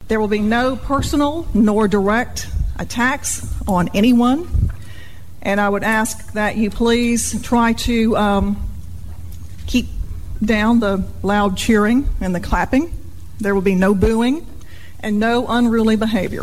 There will be no personal nor direct attacks on anyone. And I would ask that you please try to keep down the loud cheering and the clapping. There will be no booing and no unruly behavior.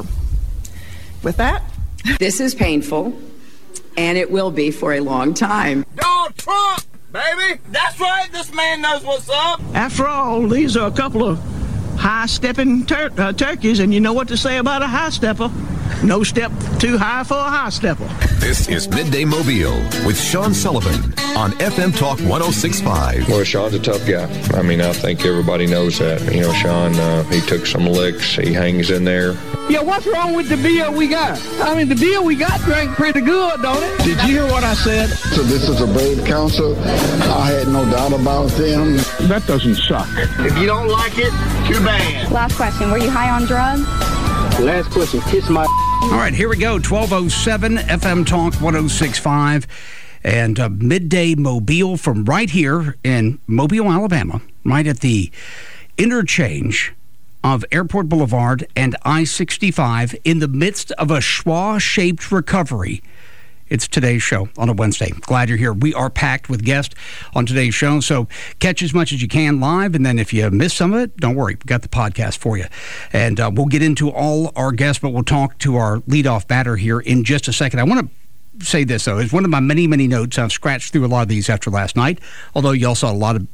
With that, this is painful, and it will be for a long time. Donald Trump, baby! That's right, this man knows what's up! After all, these are a couple of high-stepping turkeys, and you know what to say about a high-stepper. No step too high for a high-stepper. This is Midday Mobile with Sean Sullivan on FM Talk 106.5. Well, Sean's a tough guy. I mean, I think everybody knows that. You know, Sean, he took some licks. He hangs in there. Yeah, what's wrong with the beer we got? I mean, the beer we got drank pretty good, don't it? Did you hear what I said? So this is a brave council. I had no doubt about them. That doesn't suck. If you don't like it, too bad. Last question, were you high on drugs? Last question, kiss my... All right, here we go, 12:07, FM Talk 106.5, and Midday Mobile from right here in Mobile, Alabama, right at the interchange of Airport Boulevard and I-65 in the midst of a schwa-shaped recovery. It's today's show on a Wednesday. Glad you're here. We are packed with guests on today's show, so catch as much as you can live, and then if you miss some of it, don't worry. We've got the podcast for you. And we'll get into all our guests, but we'll talk to our leadoff batter here in just a second. I want to say this, though. It's one of my many, many notes. I've scratched through a lot of these after last night, although you all saw a lot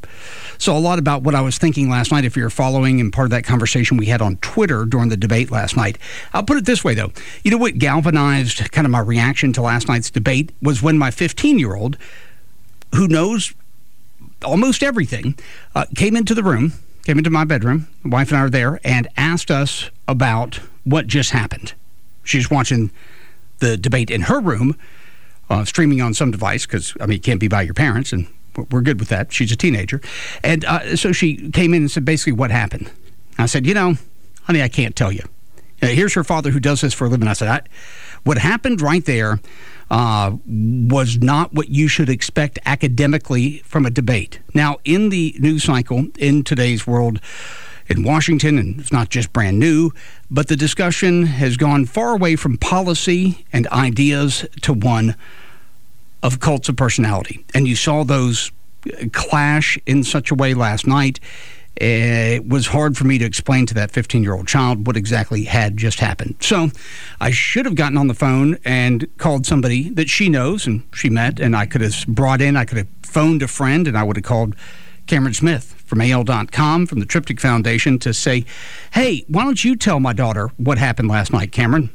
about what I was thinking last night if you're following and part of that conversation we had on Twitter during the debate last night. I'll put it this way, though. You know what galvanized kind of my reaction to last night's debate was when my 15-year-old, who knows almost everything, came into my bedroom, my wife and I were there, and asked us about what just happened. She's watching the debate in her room, streaming on some device, because, I mean, it can't be by your parents, and we're good with that. She's a teenager. And so she came in and said, basically, what happened? I said, honey, I can't tell you. Here's her father who does this for a living. I said, what happened right there was not what you should expect academically from a debate. Now, in the news cycle, in today's world, in Washington, and it's not just brand new, but the discussion has gone far away from policy and ideas to one of cults of personality. And you saw those clash in such a way last night. It was hard for me to explain to that 15-year-old child what exactly had just happened. So I should have gotten on the phone and called somebody that she knows and she met, and I could have phoned a friend, and I would have called Cameron Smith from AL.com, from the Triptych Foundation, to say, hey, why don't you tell my daughter what happened last night, Cameron?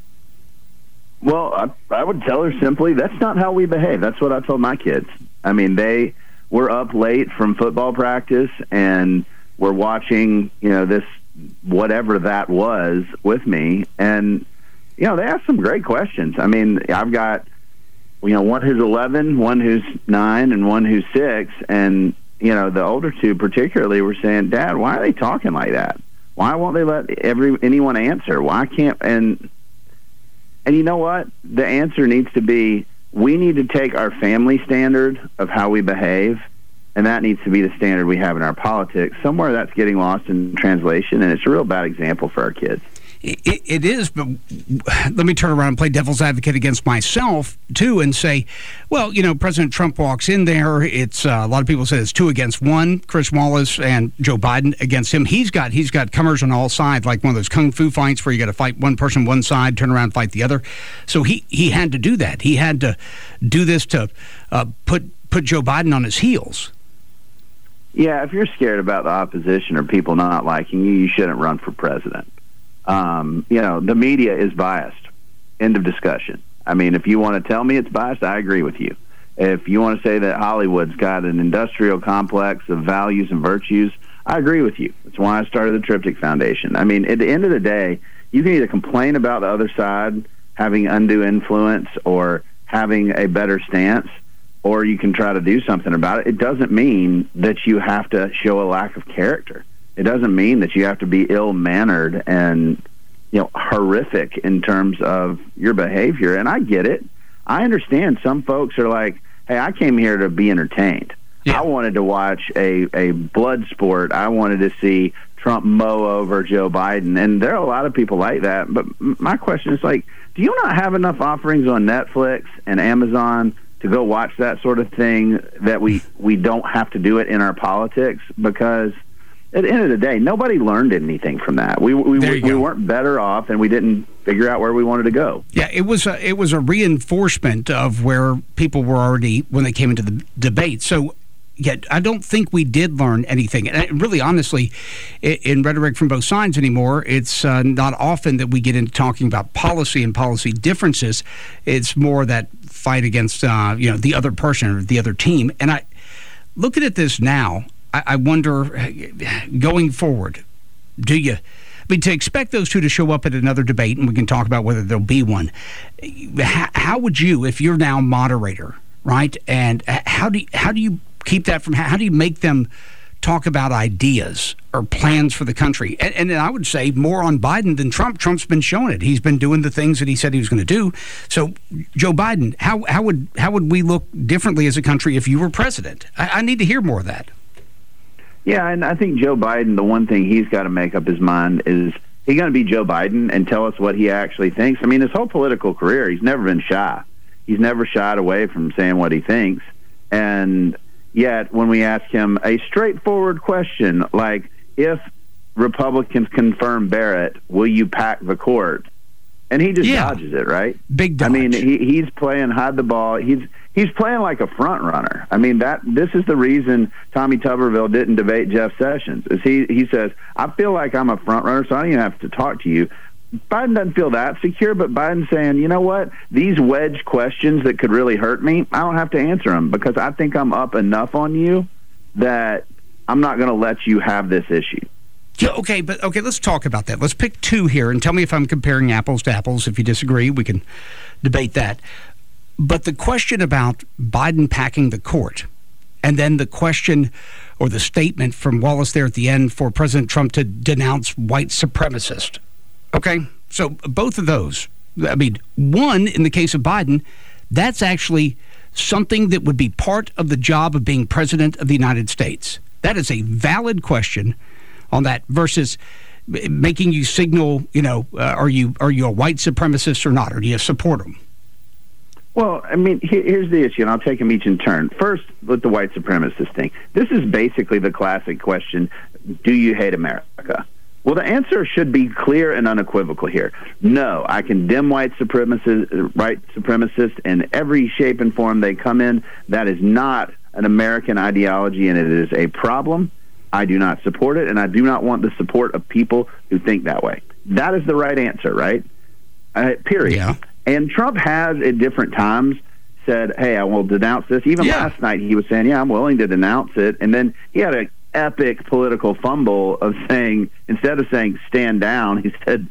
Well, I would tell her simply, that's not how we behave. That's what I told my kids. I mean, they were up late from football practice and were watching, this, whatever that was, with me. And, they asked some great questions. I mean, I've got, one who's 11, one who's 9, and one who's 6. And, the older two particularly were saying, Dad, why are they talking like that? Why won't they let anyone answer? Why can't... And you know what? The answer needs to be, we need to take our family standard of how we behave, and that needs to be the standard we have in our politics. Somewhere that's getting lost in translation, and it's a real bad example for our kids. It is, but let me turn around and play devil's advocate against myself, too, and say, well, President Trump walks in there. It's a lot of people say it's 2 against 1, Chris Wallace and Joe Biden against him. He's got comers on all sides, like one of those kung fu fights where you got to fight one person one side, turn around and fight the other. So he had to do that. He had to do this to put Joe Biden on his heels. Yeah, if you're scared about the opposition or people not liking you, you shouldn't run for president. The media is biased. End of discussion. I mean, if you want to tell me it's biased, I agree with you. If you want to say that Hollywood's got an industrial complex of values and virtues, I agree with you. That's why I started the Triptych Foundation. I mean, at the end of the day, you can either complain about the other side having undue influence or having a better stance, or you can try to do something about it. It doesn't mean that you have to show a lack of character. It doesn't mean that you have to be ill-mannered and, horrific in terms of your behavior. And I get it. I understand some folks are like, hey, I came here to be entertained. I wanted to watch a blood sport. I wanted to see Trump mow over Joe Biden. And there are a lot of people like that. But my question is, like, do you not have enough offerings on Netflix and Amazon to go watch that sort of thing that we don't have to do it in our politics? Because at the end of the day, nobody learned anything from that. We weren't better off, and we didn't figure out where we wanted to go. Yeah, it was a reinforcement of where people were already when they came into the debate. So, yet I don't think we did learn anything. And really, honestly, in rhetoric from both sides anymore, it's not often that we get into talking about policy and policy differences. It's more that fight against the other person or the other team. And I looking at this now, I wonder, going forward, to expect those two to show up at another debate, and we can talk about whether there'll be one, how would you, if you're now moderator, right, and how do you keep that from, how do you make them talk about ideas or plans for the country? And I would say more on Biden than Trump. Trump's been showing it. He's been doing the things that he said he was going to do. So, Joe Biden, how would we look differently as a country if you were president? I need to hear more of that. Yeah, and I think Joe Biden, the one thing he's got to make up his mind is he's going to be Joe Biden and tell us what he actually thinks. I mean, his whole political career, he's never been shy. He's never shied away from saying what he thinks. And yet, when we ask him a straightforward question, like, if Republicans confirm Barrett, will you pack the court? And he just dodges it, right? Big dodge. I mean, he's playing hide the ball. He's playing like a front runner. I mean, this is the reason Tommy Tuberville didn't debate Jeff Sessions. Is he says, I feel like I'm a front runner, so I don't even have to talk to you. Biden doesn't feel that secure, but Biden's saying, you know what? These wedge questions that could really hurt me, I don't have to answer them because I think I'm up enough on you that I'm not going to let you have this issue. Yeah, okay, let's talk about that. Let's pick two here and tell me if I'm comparing apples to apples. If you disagree, we can debate that. But the question about Biden packing the court, and then the question or the statement from Wallace there at the end for President Trump to denounce white supremacist. Okay, so both of those, I mean, one, in the case of Biden, that's actually something that would be part of the job of being president of the United States. That is a valid question on that versus making you signal, are you a white supremacist or not, or do you support them? Well, I mean, here's the issue, and I'll take them each in turn. First, with the white supremacist thing. This is basically the classic question, do you hate America? Well, the answer should be clear and unequivocal here. No, I condemn white supremacists in every shape and form they come in. That is not an American ideology, and it is a problem. I do not support it, and I do not want the support of people who think that way. That is the right answer, right? Period. Yeah. And Trump has, at different times, said, hey, I will denounce this. Even last night he was saying, I'm willing to denounce it. And then he had an epic political fumble of saying, instead of saying stand down, he said,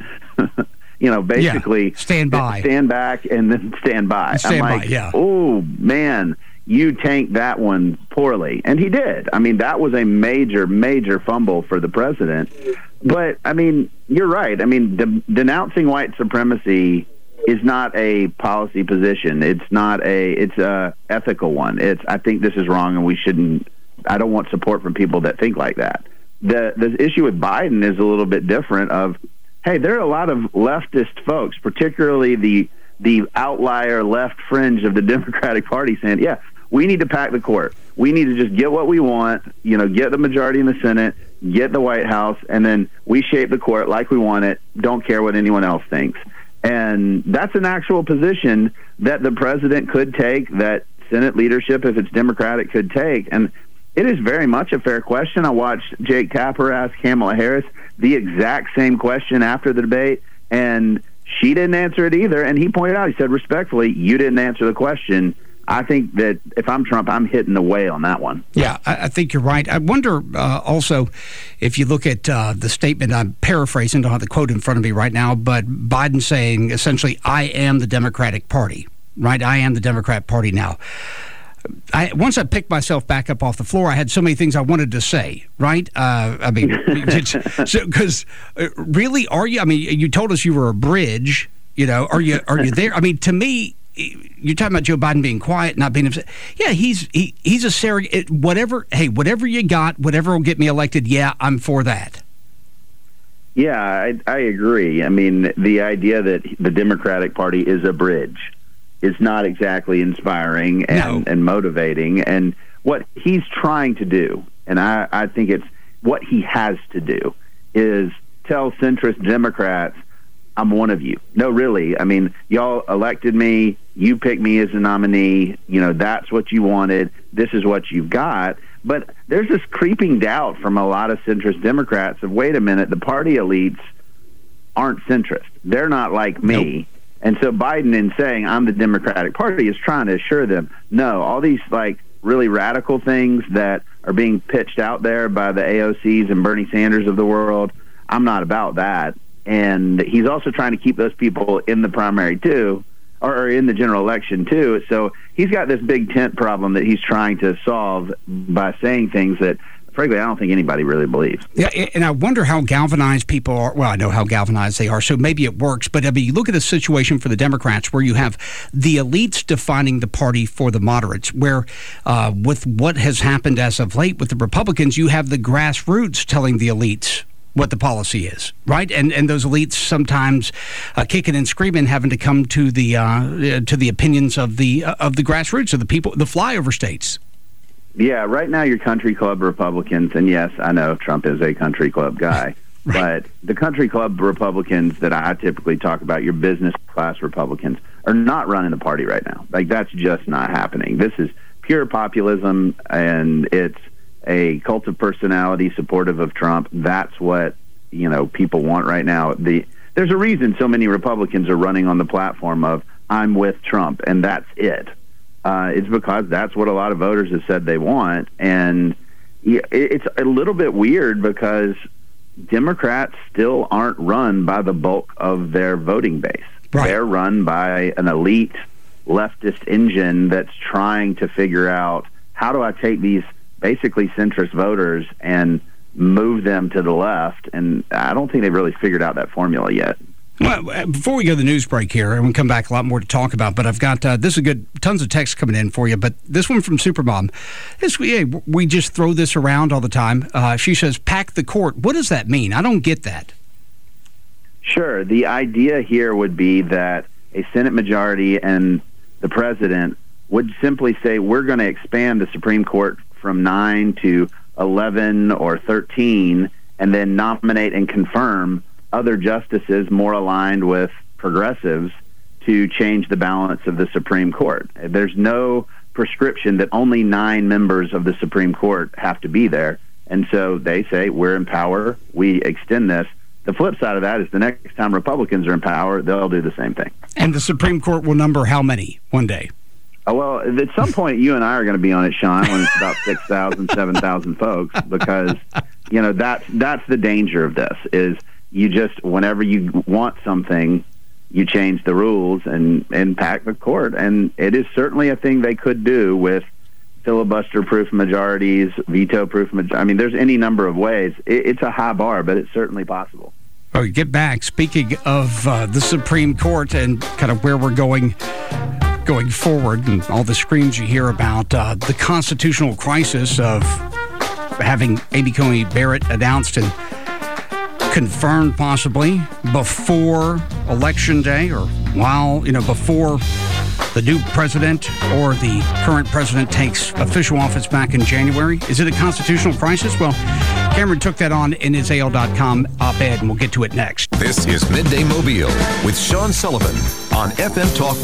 basically stand by, stand back, and then stand by. Stand I'm like, by, oh, man, you tanked that one poorly. And he did. I mean, that was a major, major fumble for the president. But, I mean, you're right. I mean, denouncing white supremacy is not a policy position. It's a ethical one. I think this is wrong, and we shouldn't. I don't want support from people that think like that. The issue with Biden is a little bit different. Hey, there are a lot of leftist folks, particularly the outlier left fringe of the Democratic Party, saying, yeah, we need to pack the court. We need to just get what we want. Get the majority in the Senate, get the White House, and then we shape the court like we want it. Don't care what anyone else thinks. And that's an actual position that the president could take, that Senate leadership, if it's Democratic, could take. And it is very much a fair question. I watched Jake Tapper ask Kamala Harris the exact same question after the debate, and she didn't answer it either. And he pointed out, he said, respectfully, you didn't answer the question. I think that if I'm Trump, I'm hitting the way on that one. Yeah, I think you're right. I wonder also if you look at the statement, I'm paraphrasing, don't have the quote in front of me right now, but Biden saying essentially, I am the Democratic Party, right? I am the Democrat Party now. Once I picked myself back up off the floor, I had so many things I wanted to say, right? I mean, because really, are you? I mean, you told us you were a bridge, are you there? I mean, to me, you're talking about Joe Biden being quiet, not being upset. Yeah, he's a surrogate. Whatever you got, whatever will get me elected, yeah, I'm for that. Yeah, I agree. I mean, the idea that the Democratic Party is a bridge is not exactly inspiring and motivating. And what he's trying to do, and I think it's what he has to do, is tell centrist Democrats, I'm one of you. No, really. I mean, y'all elected me. You picked me as a nominee. You know, that's what you wanted. This is what you've got. But there's this creeping doubt from a lot of centrist Democrats of, wait a minute, the party elites aren't centrist. They're not like me. Nope. And so Biden, in saying I'm the Democratic Party, is trying to assure them, no, all these like really radical things that are being pitched out there by the AOCs and Bernie Sanders of the world, I'm not about that. And he's also trying to keep those people in the primary too, or in the general election too. So he's got this big tent problem that he's trying to solve by saying things that, frankly, I don't think anybody really believes. Yeah, and I wonder how galvanized people are. Well, I know how galvanized they are, so maybe it works. But I mean, you look at the situation for the Democrats where you have the elites defining the party for the moderates, where with what has happened as of late with the Republicans, you have the grassroots telling the elites what the policy is, right? And those elites sometimes kicking and screaming, having to come to the opinions of the grassroots, of the people, the flyover states. Yeah, right now your country club Republicans, and yes, I know Trump is a country club guy, right. But the country club Republicans that I typically talk about, your business class Republicans, are not running the party right now. Like, that's just not happening. This is pure populism, and it's a cult of personality supportive of Trump. That's what, you know, people want right now. There's a reason so many Republicans are running on the platform of I'm with Trump, and that's it. It's because that's what a lot of voters have said they want. And it's a little bit weird because Democrats still aren't run by the bulk of their voting base. Right. They're run by an elite leftist engine that's trying to figure out, how do I take these basically centrist voters and move them to the left? And I don't think they've really figured out that formula yet. Well, before we go to the news break here, and we'll come back, a lot more to talk about, but I've got, this is good, tons of texts coming in for you, but this one from Supermom, we just throw this around all the time. She says, pack the court. What does that mean? I don't get that. Sure. The idea here would be that a Senate majority and the president would simply say, we're going to expand the Supreme Court from 9 to 11 or 13, and then nominate and confirm other justices more aligned with progressives to change the balance of the Supreme Court. There's no prescription that only 9 members of the Supreme Court have to be there. And so they say, we're in power, we extend this. The flip side of that is the next time Republicans are in power, they'll do the same thing. And the Supreme Court will number how many one day? Well, at some point, you and I are going to be on it, Sean, when it's about 6,000, 7,000 folks, because, you know, that's the danger of this, is you just, whenever you want something, you change the rules and pack the court. And it is certainly a thing they could do with filibuster-proof majorities, veto-proof majorities. I mean, there's any number of ways. It's a high bar, but it's certainly possible. Oh, get back. Speaking of the Supreme Court and kind of where we're going forward, and all the screams you hear about the constitutional crisis of having Amy Coney Barrett announced and confirmed possibly before Election Day, or before the new president or the current president takes official office back in January. Is it a constitutional crisis? Well, Cameron took that on in his AL.com op-ed, and we'll get to it next. This is Midday Mobile with Sean Sullivan on FM Talk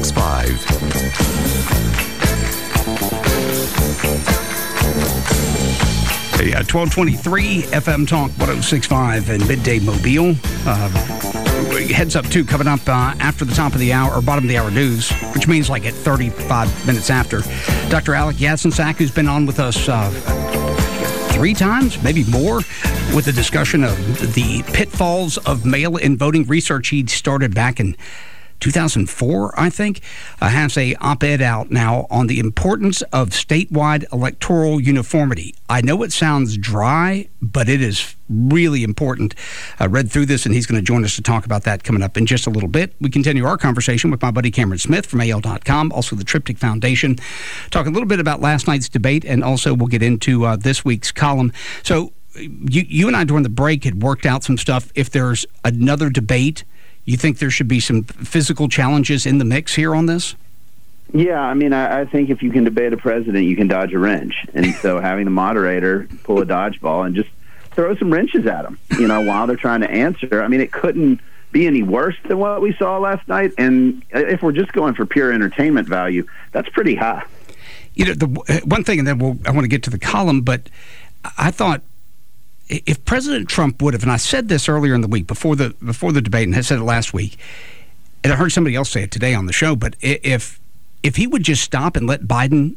106.5. Hey, 1223 FM Talk 106.5 and Midday Mobile. Heads up, too, coming up after the top of the hour, or bottom of the hour news, which means like at 35 minutes after. Dr. Alec Yatsensak, who's been on with us 3 times, maybe more, with a discussion of the pitfalls of mail-in voting research he started back in 2004, I think, has a op-ed out now on the importance of statewide electoral uniformity. I know it sounds dry, but it is really important. I read through this, and he's going to join us to talk about that coming up in just a little bit. We continue our conversation with my buddy Cameron Smith from AL.com, also the Triptych Foundation, talking a little bit about last night's debate, and also we'll get into this week's column. So you and I, during the break, had worked out some stuff. If there's another debate, you think there should be some physical challenges in the mix here on this? Yeah, I mean, I think if you can debate a president, you can dodge a wrench. And so having the moderator pull a dodgeball and just throw some wrenches at them, while they're trying to answer. I mean, it couldn't be any worse than what we saw last night. And if we're just going for pure entertainment value, that's pretty high. The one thing, and then I want to get to the column, but I thought, if President Trump would have, and I said this earlier in the week before the debate, and I said it last week, and I heard somebody else say it today on the show, but if he would just stop and let Biden,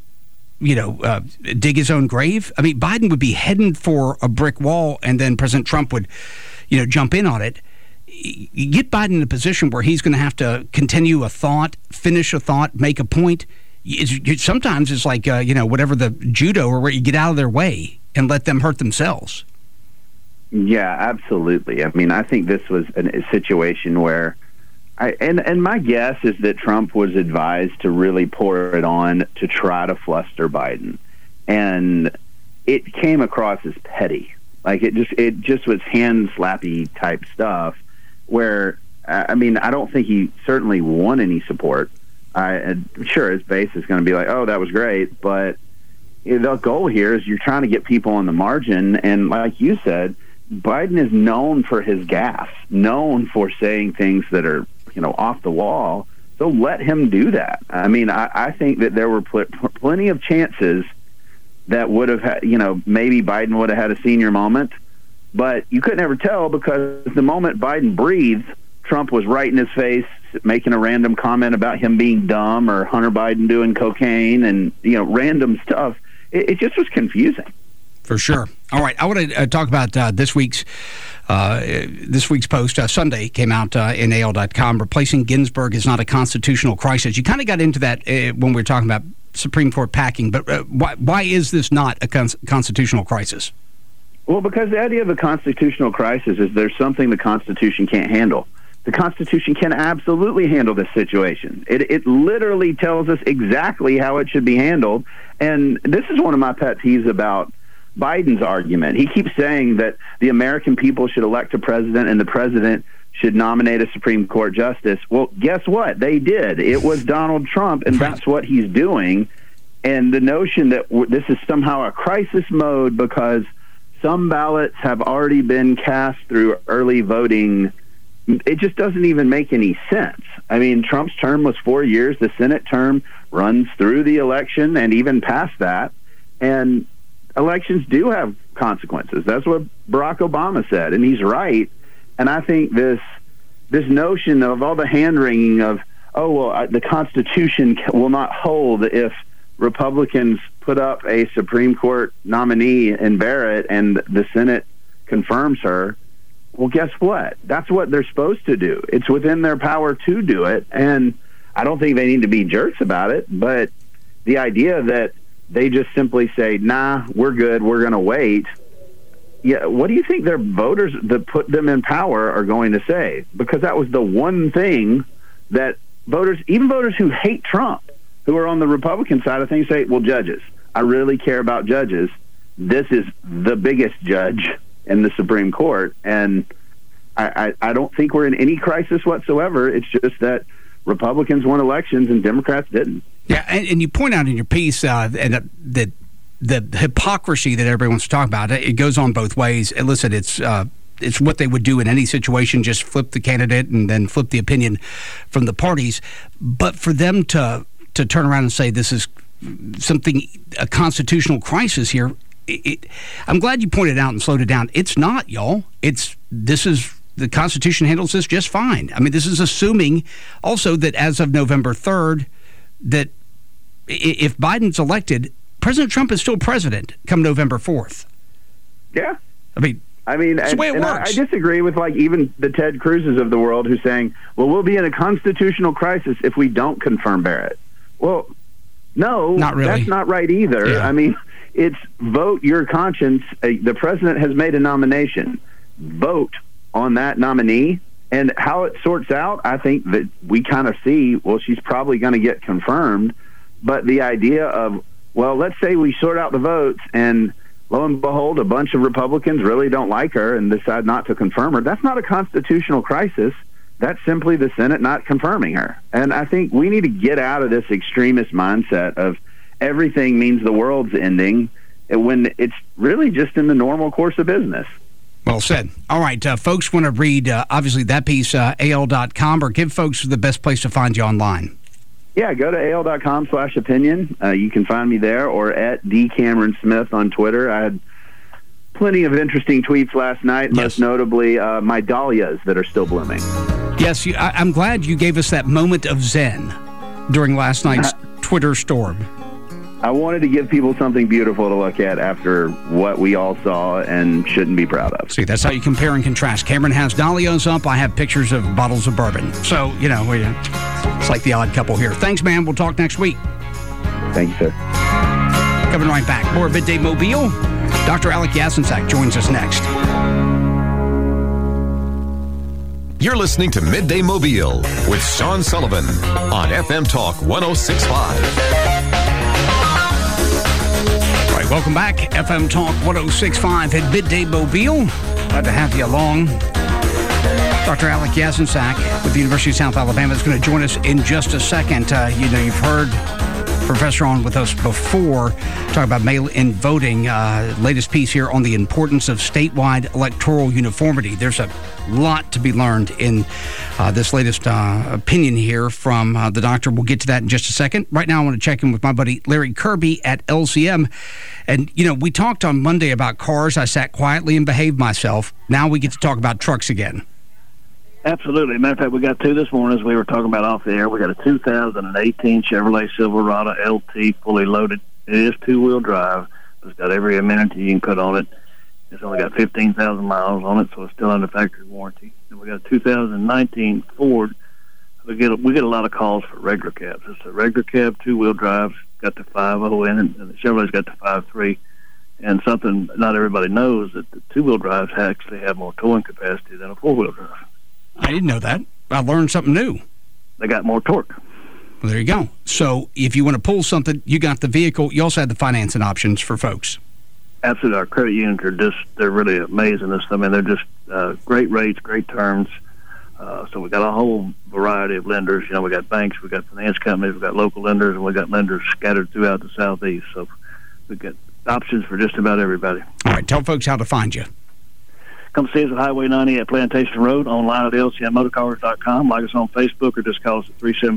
dig his own grave, I mean, Biden would be heading for a brick wall, and then President Trump would, jump in on it. You get Biden in a position where he's going to have to continue a thought, finish a thought, make a point. Sometimes it's like, whatever the judo, or where you get out of their way and let them hurt themselves. Yeah, absolutely. I mean, I think this was a situation where, and my guess is that Trump was advised to really pour it on to try to fluster Biden, and it came across as petty. Like it just was hand slappy type stuff. Where I mean, I don't think he certainly won any support. I'm sure his base is going to be like, "Oh, that was great," but the goal here is you're trying to get people on the margin, and like you said, Biden is known for his gaffe, known for saying things that are, off the wall. So let him do that. I mean, I think that there were plenty of chances that would have had, maybe Biden would have had a senior moment, but you couldn't ever tell because the moment Biden breathed, Trump was right in his face, making a random comment about him being dumb or Hunter Biden doing cocaine and, random stuff. It just was confusing. For sure. All right, I want to talk about this week's post. Sunday came out in AL.com. Replacing Ginsburg is not a constitutional crisis. You kind of got into that when we were talking about Supreme Court packing, but why is this not a constitutional crisis? Well, because the idea of a constitutional crisis is there's something the Constitution can't handle. The Constitution can absolutely handle this situation. It literally tells us exactly how it should be handled, and this is one of my pet peeves about Biden's argument. He keeps saying that the American people should elect a president and the president should nominate a Supreme Court justice. Well, guess what? They did. It was Donald Trump, and that's what he's doing. And the notion that this is somehow a crisis mode because some ballots have already been cast through early voting, it just doesn't even make any sense. I mean, Trump's term was 4 years. The Senate term runs through the election and even past that. And elections do have consequences. That's what Barack Obama said, and he's right. And I think this notion of all the hand-wringing of, the Constitution will not hold if Republicans put up a Supreme Court nominee in Barrett and the Senate confirms her, well, guess what? That's what they're supposed to do. It's within their power to do it, and I don't think they need to be jerks about it, but the idea that they just simply say, nah, we're good, we're going to wait. Yeah, what do you think their voters that put them in power are going to say? Because that was the one thing that voters, even voters who hate Trump, who are on the Republican side of things, say, well, judges. I really care about judges. This is the biggest judge in the Supreme Court, and I don't think we're in any crisis whatsoever. It's just that Republicans won elections and Democrats didn't. Yeah, and you point out in your piece that the hypocrisy that everybody wants to talk about, it goes on both ways. And listen, it's what they would do in any situation, just flip the candidate and then flip the opinion from the parties. But for them to turn around and say this is a constitutional crisis here, I'm glad you pointed out and slowed it down. It's not, y'all. The Constitution handles this just fine. I mean, this is assuming also that as of November 3rd, that if Biden's elected, President Trump is still president come November 4th. Yeah. I mean, I mean, That's the way it and works. I disagree with like even the Ted Cruzes of the world who's saying, well, we'll be in a constitutional crisis if we don't confirm Barrett. Well, no, not really. That's not right either. Yeah. I mean, it's vote your conscience. The president has made a nomination. Vote on that nominee. And how it sorts out, I think that we kind of see, well, she's probably going to get confirmed. But the idea of, well, let's say we sort out the votes and lo and behold, a bunch of Republicans really don't like her and decide not to confirm her. That's not a constitutional crisis. That's simply the Senate not confirming her. And I think we need to get out of this extremist mindset of everything means the world's ending when it's really just in the normal course of business. Well said. All right, folks want to read, obviously, that piece, AL.com, or give folks the best place to find you online. Yeah, go to AL.com/opinion. You can find me there, or at DCameronSmith on Twitter. I had plenty of interesting tweets last night, most notably my dahlias that are still blooming. Yes, I'm glad you gave us that moment of zen during last night's Twitter storm. I wanted to give people something beautiful to look at after what we all saw and shouldn't be proud of. See, that's how you compare and contrast. Cameron has dahlias up. I have pictures of bottles of bourbon. So, it's like the odd couple here. Thanks, man. We'll talk next week. Thank you, sir. Coming right back. More Midday Mobile. Dr. Alec Yasinsak joins us next. You're listening to Midday Mobile with Sean Sullivan on FM Talk 106.5. Welcome back. FM Talk 106.5 at Midday Mobile. Glad to have you along. Dr. Alec Yasinsak with the University of South Alabama is going to join us in just a second. You've heard Professor on with us before talk about mail-in voting. Latest piece here on the importance of statewide electoral uniformity. There's a lot to be learned in this latest opinion here from the doctor. We'll get to that in just a second. Right now, I want to check in with my buddy Larry Kirby at LCM. And, we talked on Monday about cars. I sat quietly and behaved myself. Now we get to talk about trucks again. Absolutely. Matter of fact, we got two this morning as we were talking about off the air. We got a 2018 Chevrolet Silverado LT fully loaded. It is two-wheel drive. It's got every amenity you can put on it. It's only got 15,000 miles on it, so it's still under factory warranty. And we got a 2019 Ford. We get a lot of calls for regular cabs. It's a regular cab, two-wheel drive, got the 5.0 in it, and the Chevrolet's got the 5.3. And something not everybody knows, that the two-wheel drives actually have more towing capacity than a four-wheel drive. I didn't know that. I learned something new. They got more torque. Well, there you go. So if you want to pull something, you got the vehicle. You also have the financing options for folks. Absolutely. Our credit unions are they're really amazing. I mean, they're just great rates, great terms. So we got a whole variety of lenders. We got banks, we got finance companies, we got local lenders, and we got lenders scattered throughout the Southeast. So we got options for just about everybody. All right. Tell folks how to find you. Come see us at Highway 90 at Plantation Road, online at lcmmotorcars.com. Like us on Facebook or just call us at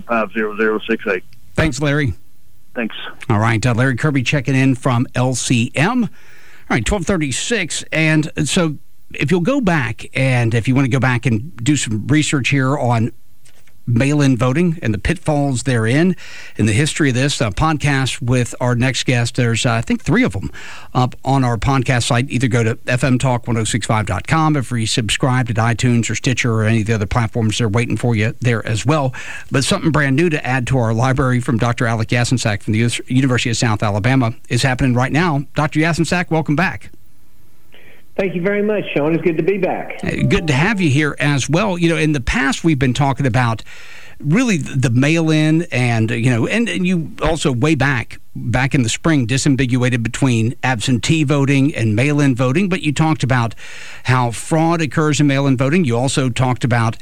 375-0068. Thanks, Larry. Thanks. All right. Larry Kirby checking in from LCM. All right, 1236. And so if you'll go back, and if you want to go back and do some research here on mail-in voting and the pitfalls therein and the history of this podcast with our next guest. There's, I think, 3 of them up on our podcast site. Either go to fmtalk1065.com if you subscribe to iTunes or Stitcher or any of the other platforms. They're waiting for you there as well. But something brand new to add to our library from Dr. Alec Yasinsak from the University of South Alabama is happening right now. Dr. Yasinsak, welcome back. Thank you very much, Sean. It's good to be back. Good to have you here as well. In the past, we've been talking about really the mail-in and you also way back in the spring disambiguated between absentee voting and mail-in voting, but you talked about how fraud occurs in mail-in voting. You also talked about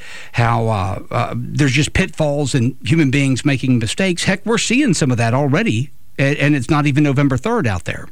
how there's just pitfalls and human beings making mistakes. Heck, we're seeing some of that already, and it's not even November 3rd out there.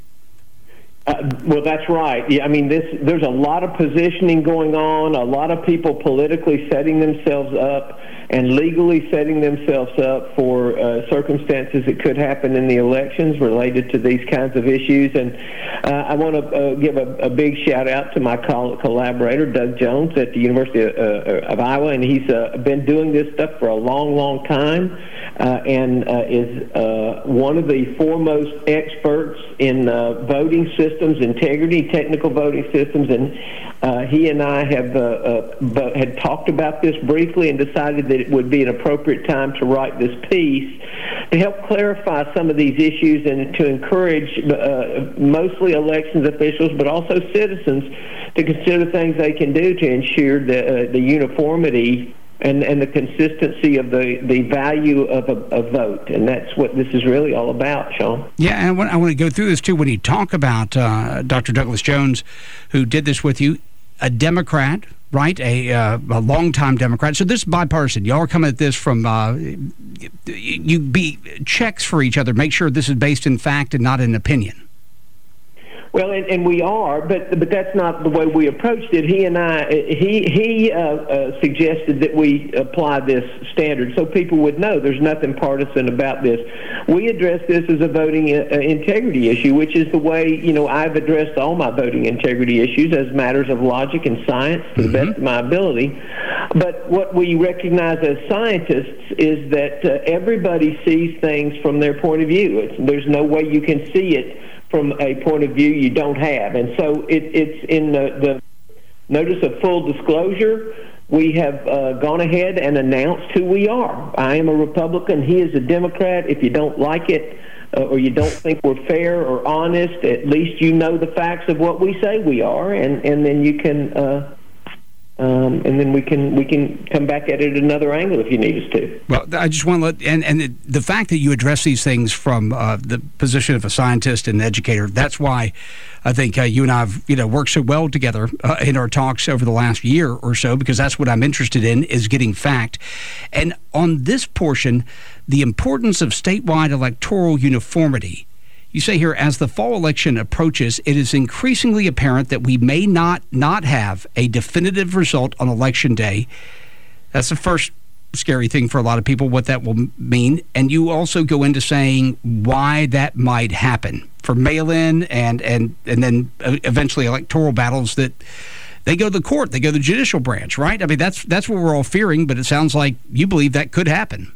Well, that's right. Yeah, I mean, there's a lot of positioning going on, a lot of people politically setting themselves up and legally setting themselves up for circumstances that could happen in the elections related to these kinds of issues. And I want to give a big shout-out to my collaborator, Doug Jones, at the University of Iowa, and he's been doing this stuff for a long, long time and is one of the foremost experts in voting systems systems, integrity, technical voting systems, and he and I had talked about this briefly and decided that it would be an appropriate time to write this piece to help clarify some of these issues and to encourage mostly elections officials, but also citizens, to consider things they can do to ensure the uniformity and the consistency of the value of a vote. And that's what this is really all about, Sean. Yeah, and I want to go through this, too, when you talk about Dr. Douglas Jones, who did this with you, a Democrat, right, a longtime Democrat. So this is bipartisan. Y'all are coming at this from, you be checks for each other, make sure this is based in fact and not in opinion. Well, and we are, but that's not the way we approached it. He and I, he suggested that we apply this standard so people would know there's nothing partisan about this. We address this as a voting integrity issue, which is the way, I've addressed all my voting integrity issues as matters of logic and science to the best of my ability. But what we recognize as scientists is that everybody sees things from their point of view. There's no way you can see it from a point of view you don't have. And so it's in the notice of full disclosure. We have gone ahead and announced who we are. I am a Republican. He is a Democrat. If you don't like it or you don't think we're fair or honest, at least you know the facts of what we say we are, and then you can... and then we can come back at it another angle if you need us to. Well, I just want to let, and the fact that you address these things from the position of a scientist and an educator, that's why I think you and I have worked so well together in our talks over the last year or so, because that's what I'm interested in, is getting fact. And on this portion, the importance of statewide electoral uniformity. You say here, as the fall election approaches, it is increasingly apparent that we may not have a definitive result on Election Day. That's the first scary thing for a lot of people, what that will mean. And you also go into saying why that might happen for mail-in and then eventually electoral battles that they go to the court, they go to the judicial branch, right? I mean, that's what we're all fearing, but it sounds like you believe that could happen.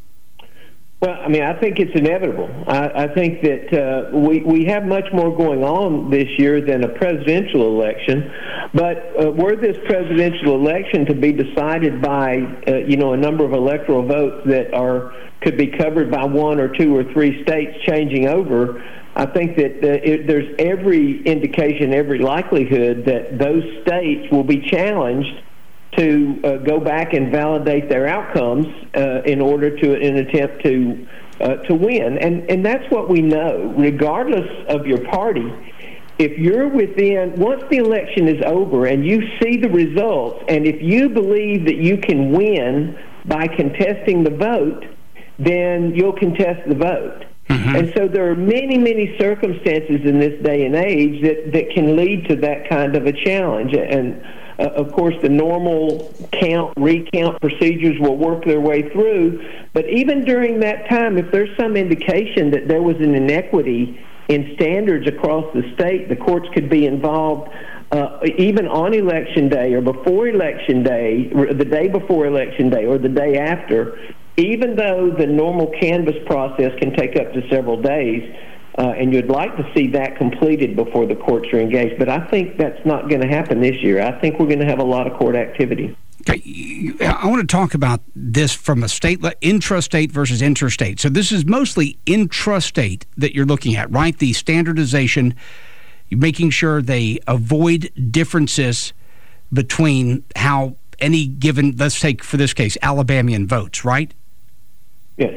Well, I mean, I think it's inevitable. I think that we have much more going on this year than a presidential election. But were this presidential election to be decided by, a number of electoral votes that could be covered by one or two or three states changing over, I think that there's every indication, every likelihood that those states will be challenged to go back and validate their outcomes in an attempt to win. And that's what we know, regardless of your party. If you're once the election is over and you see the results, and if you believe that you can win by contesting the vote, then you'll contest the vote. Mm-hmm. And so there are many, many circumstances in this day and age that can lead to that kind of a challenge. And of course, the normal recount procedures will work their way through. But even during that time, if there's some indication that there was an inequity in standards across the state, the courts could be involved even on Election Day or before Election Day, or the day before Election Day or the day after, even though the normal canvass process can take up to several days. And you'd like to see that completed before the courts are engaged. But I think that's not going to happen this year. I think we're going to have a lot of court activity. Okay. I want to talk about this from a intrastate versus interstate. So this is mostly intrastate that you're looking at, right? The standardization, you're making sure they avoid differences between how any given, let's take for this case, Alabamian votes, right? Yes.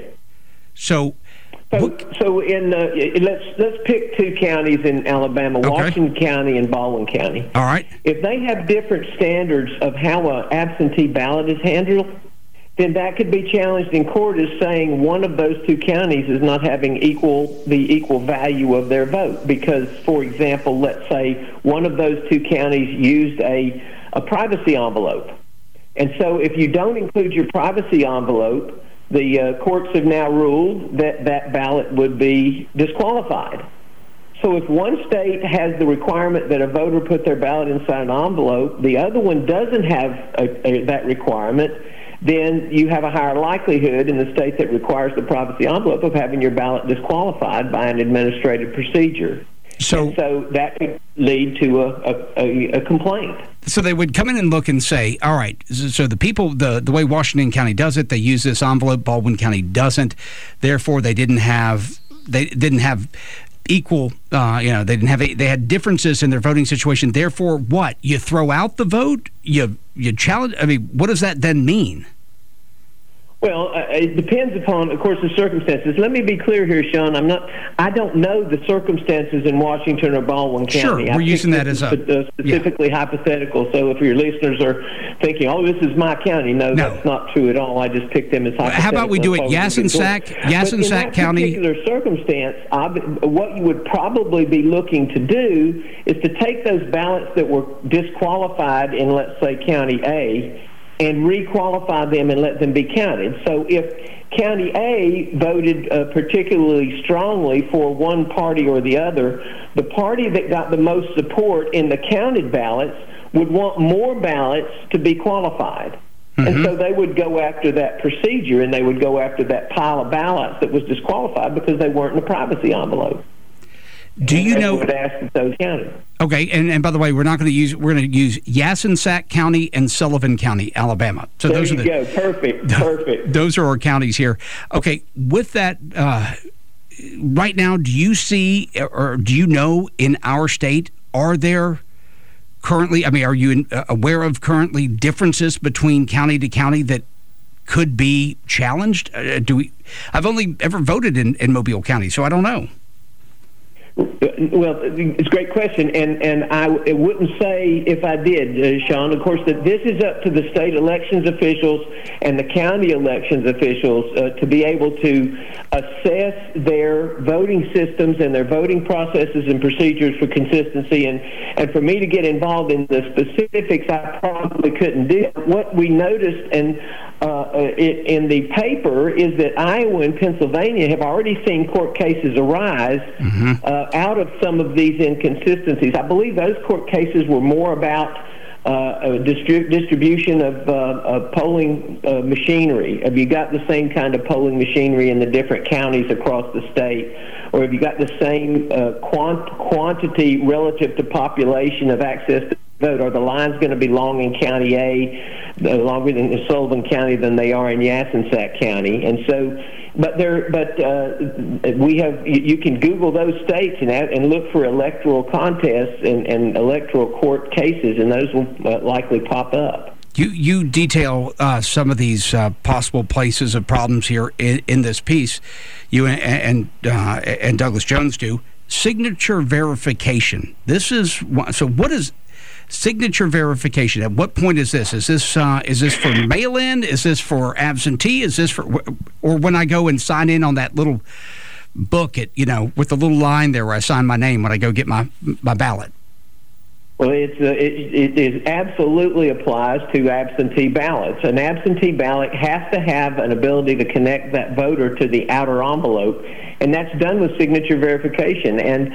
So in let's pick two counties in Alabama, okay. Washington County and Baldwin County. All right. If they have different standards of how an absentee ballot is handled, then that could be challenged in court as saying one of those two counties is not having the equal value of their vote. Because, for example, let's say one of those two counties used a privacy envelope. And so if you don't include your privacy envelope, the courts have now ruled that ballot would be disqualified. So if one state has the requirement that a voter put their ballot inside an envelope, the other one doesn't have that requirement, then you have a higher likelihood in the state that requires the privacy envelope of having your ballot disqualified by an administrative procedure. So that could lead to a complaint. So they would come in and look and say, all right, so the people, the way Washington County does it, they use this envelope, Baldwin County doesn't. Therefore, they didn't have equal, they had differences in their voting situation. Therefore, what? You throw out the vote? You challenge? I mean, what does that then mean? Well, it depends upon, of course, the circumstances. Let me be clear here, Sean. I don't know the circumstances in Washington or Baldwin County. Sure, we're using that as a specifically hypothetical. So if your listeners are thinking, "Oh, this is my county," no, that's not true at all. I just picked them as hypothetical. How about we do it Yassensack County? In that particular circumstance, what you would probably be looking to do is to take those ballots that were disqualified in, let's say, County A, and re-qualify them and let them be counted. So if County A voted particularly strongly for one party or the other, the party that got the most support in the counted ballots would want more ballots to be qualified. Mm-hmm. And so they would go after that procedure, and they would go after that pile of ballots that was disqualified because they weren't in the privacy envelope. Do you know? Would ask that those counted. Okay, and by the way, we're going to use Yassensack County and Sullivan County, Alabama. So there those you go. Perfect. Those are our counties here. Okay, with that, right now, do you see or do you know in our state, are there currently? I mean, are you aware of currently differences between county to county that could be challenged? I've only ever voted in Mobile County, so I don't know. Well, it's a great question, and I wouldn't say if I did, Sean. Of course, that this is up to the state elections officials and the county elections officials to be able to assess their voting systems and their voting processes and procedures for consistency. And for me to get involved in the specifics, I probably couldn't do. What we noticed in the paper is that Iowa and Pennsylvania have already seen court cases arise out of some of these inconsistencies. I believe those court cases were more about distribution of polling machinery. Have you got the same kind of polling machinery in the different counties across the state? Or have you got the same quantity relative to population of access to vote? Are the lines going to be long in County A, longer in Sullivan County than they are in Yassensack County? And so, we have. You can Google those states and look for electoral contests and electoral court cases, and those will likely pop up. You detail some of these possible places of problems here in this piece. You and Douglas Jones do. Signature verification. This is so. What is signature verification? At what point is this? Is this for mail-in? Is this for absentee? Is this for, or when I go and sign in on that little book with the little line there where I sign my name when I go get my ballot? Well, it absolutely applies to absentee ballots. An absentee ballot has to have an ability to connect that voter to the outer envelope, and that's done with signature verification. And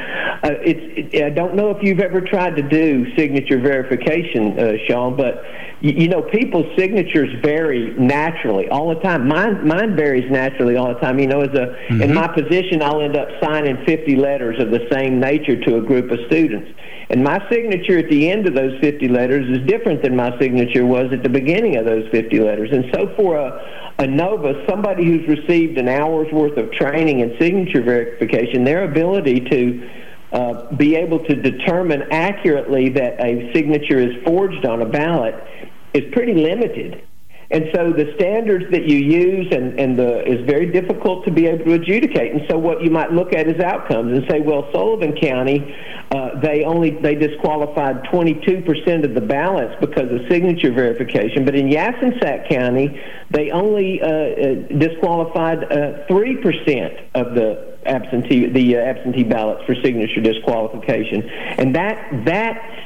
I don't know if you've ever tried to do signature verification, Sean, but people's signatures vary naturally all the time. Mine varies naturally all the time. In my position, I'll end up signing 50 letters of the same nature to a group of students. And my signature at the end of those 50 letters is different than my signature was at the beginning of those 50 letters. And so for a novice, somebody who's received an hour's worth of training in signature verification, their ability to be able to determine accurately that a signature is forged on a ballot is pretty limited. And so the standards that you use is very difficult to be able to adjudicate. And so what you might look at is outcomes and say, well, Sullivan County, they disqualified 22% of the ballots because of signature verification. But in Yassensack County, they only disqualified 3% of the absentee ballots for signature disqualification. And that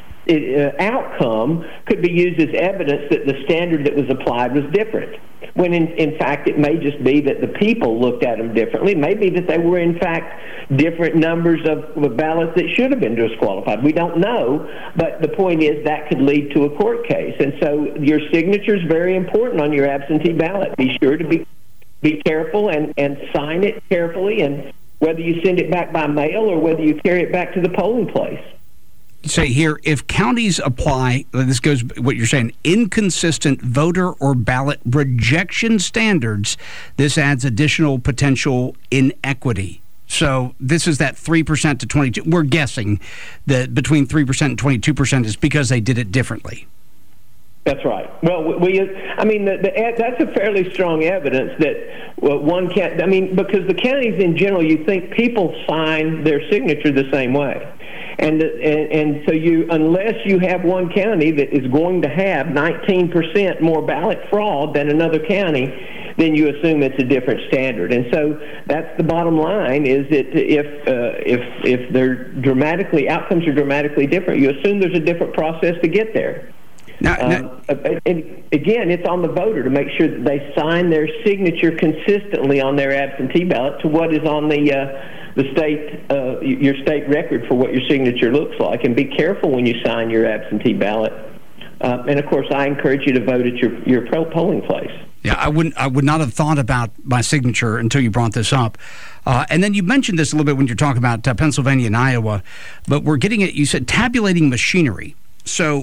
outcome could be used as evidence that the standard that was applied was different, when in fact it may just be that the people looked at them differently. It may be that they were in fact different numbers of ballots that should have been disqualified. We don't know, but the point is that could lead to a court case. And so your signature is very important on your absentee ballot. Be sure to be careful and sign it carefully and whether you send it back by mail or whether you carry it back to the polling place. Say here, if counties apply, this goes what you're saying, inconsistent voter or ballot rejection standards, this adds additional potential inequity. So this is that 3% to 22%. We're guessing that between 3% and 22% is because they did it differently. That's right. Well, that's a fairly strong evidence that one can't. I mean, because the counties in general, you think people sign their signature the same way. And so unless you have one county that is going to have 19% more ballot fraud than another county, then you assume it's a different standard. And so that's the bottom line: is that if outcomes are dramatically different, you assume there's a different process to get there. And again, it's on the voter to make sure that they sign their signature consistently on their absentee ballot to what is on the state, your state record for what your signature looks like, and be careful when you sign your absentee ballot. And of course, I encourage you to vote at your polling place. Yeah, I would not have thought about my signature until you brought this up. And then you mentioned this a little bit when you're talking about Pennsylvania and Iowa, but we're getting it. You said tabulating machinery. So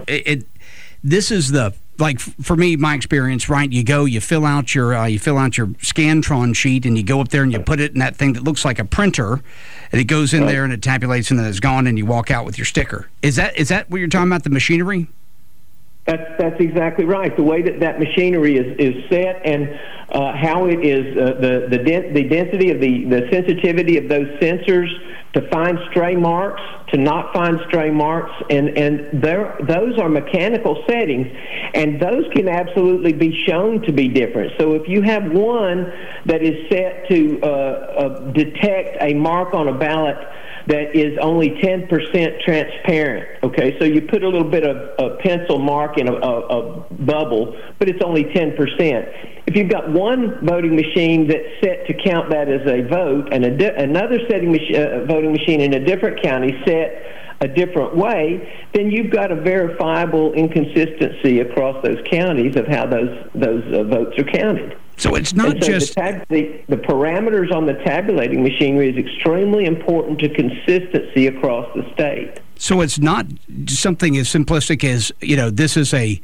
this is for me, my experience, right? You fill out your Scantron sheet, and you go up there and you put it in that thing that looks like a printer, and it goes in there and it tabulates, and then it's gone, and you walk out with your sticker. Is that what you're talking about, the machinery? That's exactly right. The way that machinery is set, and how it is the density of the sensitivity of those sensors to find stray marks, to not find stray marks, and those are mechanical settings, and those can absolutely be shown to be different. So if you have one that is set to detect a mark on a ballot that is only 10% transparent, okay? So you put a little bit of a pencil mark in a bubble, but it's only 10%. If you've got one voting machine that's set to count that as a vote, and another voting machine in a different county set a different way, then you've got a verifiable inconsistency across those counties of how those votes are counted. So it's not just the parameters on the tabulating machinery is extremely important to consistency across the state. So it's not something as simplistic as, this is a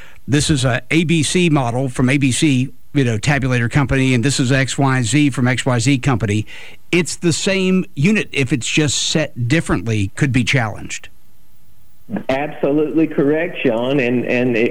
ABC model from ABC, tabulator company, and this is XYZ from XYZ company. It's the same unit. If it's just set differently, could be challenged. Absolutely correct, Sean. And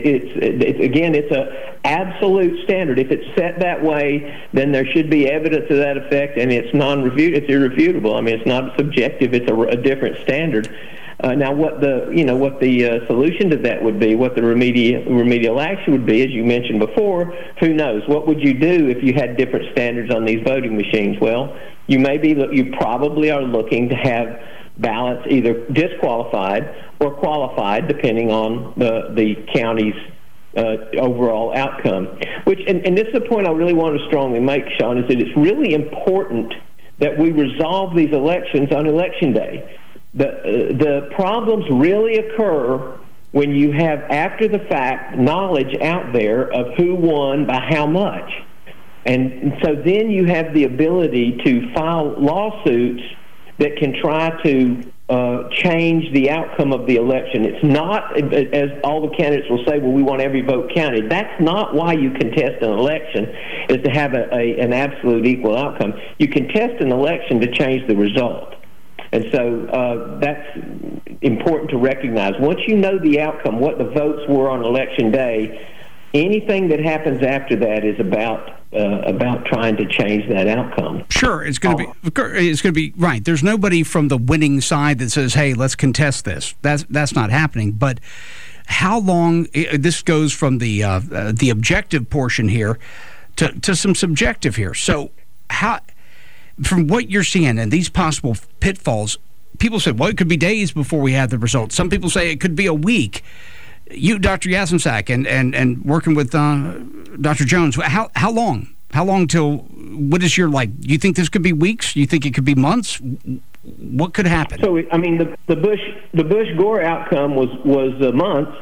it's a absolute standard. If it's set that way, then there should be evidence to that effect, and it's it's irrefutable. I mean, it's not subjective. It's a different standard. Now, what the solution to that would be, what the remedial action would be, as you mentioned before, who knows? What would you do if you had different standards on these voting machines? Well, you probably are looking to have ballots either disqualified or qualified, depending on the county's overall outcome. And this is the point I really want to strongly make, Sean, is that it's really important that we resolve these elections on Election Day. The problems really occur when you have after-the-fact knowledge out there of who won by how much. And so then you have the ability to file lawsuits that can try to change the outcome of the election. It's not, as all the candidates will say, well, we want every vote counted. That's not why you contest an election, is to have an absolute equal outcome. You contest an election to change the result. And so that's important to recognize. Once you know the outcome, what the votes were on Election Day, anything that happens after that is about trying to change that outcome. Sure, it's going to be right. There's nobody from the winning side that says, "Hey, let's contest this." That's not happening. But how long? This goes from the objective portion here to some subjective here. So how? From what you're seeing and these possible pitfalls, people said, well, it could be days before we have the results. Some people say it could be a week. You, Dr. Yasemczak, and working with Dr. Jones, how long? How long till, what is your, do you think this could be weeks? Do you think it could be months? What could happen? So, I mean, the Bush-Gore outcome was months,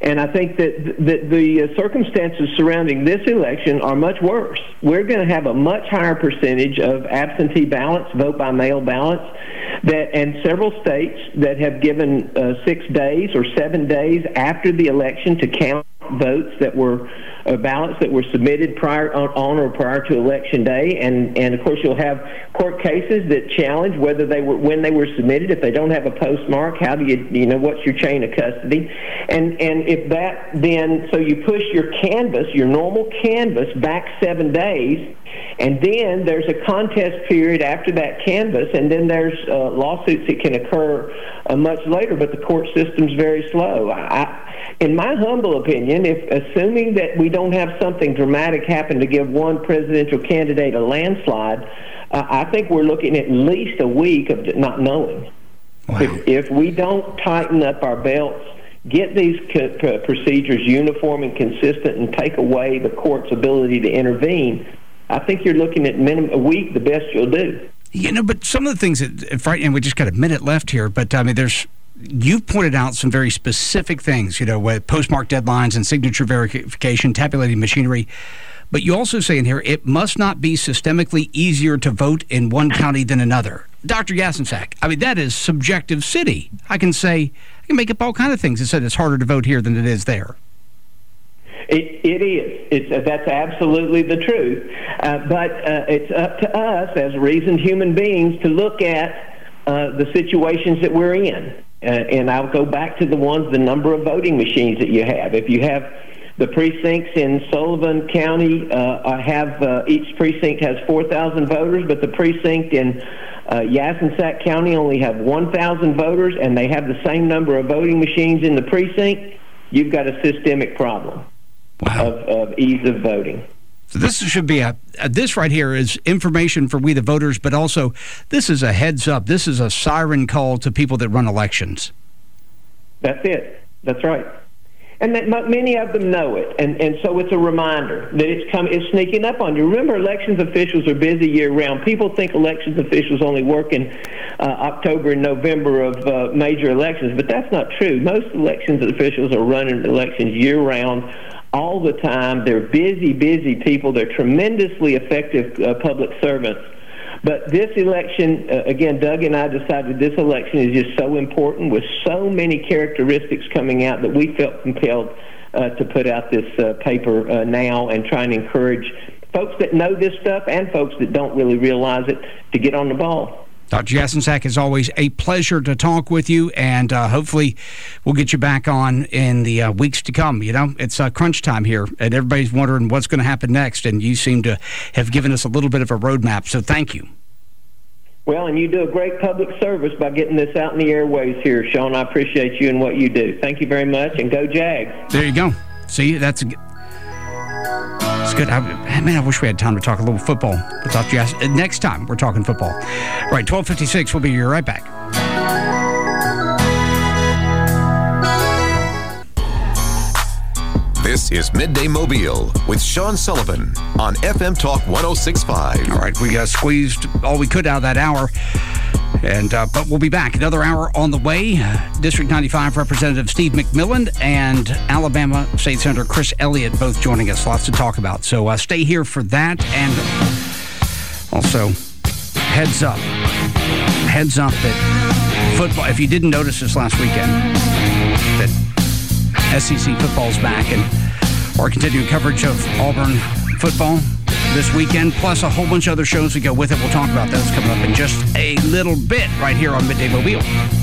And I think that the circumstances surrounding this election are much worse. We're going to have a much higher percentage of absentee ballots, vote-by-mail ballots, and several states that have given 6 days or 7 days after the election to count votes that were ballots that were submitted prior to election day, and of course you'll have court cases that challenge whether when they were submitted. If they don't have a postmark, how do you know what's your chain of custody? And if that then so you push your normal canvass back 7 days, and then there's a contest period after that canvass, and then there's lawsuits that can occur much later, but the court system's very slow. In my humble opinion, assuming that we don't have something dramatic happen to give one presidential candidate a landslide, I think we're looking at least a week of not knowing. Wow. If we don't tighten up our belts, get these procedures uniform and consistent, and take away the court's ability to intervene, I think you're looking at minimum a week, the best you'll do. But some of the things that frighten, and we just got a minute left here, but I mean, you've pointed out some very specific things, with postmark deadlines and signature verification, tabulating machinery. But you also say in here, it must not be systemically easier to vote in one county than another. Dr. Yasinsak, I mean, that is subjective city. I can make up all kinds of things that said it's harder to vote here than it is there. It is. That's absolutely the truth. But it's up to us as reasoned human beings to look at the situations that we're in. And I'll go back to the number of voting machines that you have. If you have the precincts in Sullivan County, each precinct has 4,000 voters, but the precinct in Yasinsak County only have 1,000 voters, and they have the same number of voting machines in the precinct, you've got a systemic problem. Wow. of ease of voting. So this should be this right here is information for we the voters, but also this is a heads up. This is a siren call to people that run elections. That's it. That's right. And that many of them know it, and so it's a reminder that it's sneaking up on you. Remember, elections officials are busy year-round. People think elections officials only work in October and November of major elections, but that's not true. Most elections officials are running elections year-round, all the time. They're busy people. They're tremendously effective public servants. But this election, again, Doug and I decided this election is just so important with so many characteristics coming out that we felt compelled to put out this paper now and try and encourage folks that know this stuff and folks that don't really realize it to get on the ball. Dr. Yasinsak, as always, a pleasure to talk with you, and hopefully we'll get you back on in the weeks to come. It's crunch time here, and everybody's wondering what's going to happen next, and you seem to have given us a little bit of a roadmap, so thank you. Well, and you do a great public service by getting this out in the airways here, Sean. I appreciate you and what you do. Thank you very much, and go Jags. There you go. See, it's good. I wish we had time to talk a little football. Next time we're talking football. Right, 12:56. We'll be right back. This is Midday Mobile with Sean Sullivan on FM Talk 106.5. All right, we squeezed all we could out of that hour. But we'll be back. Another hour on the way. District 95 Representative Steve McMillan and Alabama State Senator Chris Elliott both joining us. Lots to talk about. So stay here for that. And also, heads up that football, if you didn't notice this last weekend, that SEC football's back, and our continuing coverage of Auburn football this weekend, plus a whole bunch of other shows that go with it. We'll talk about those coming up in just a little bit right here on Midday Mobile.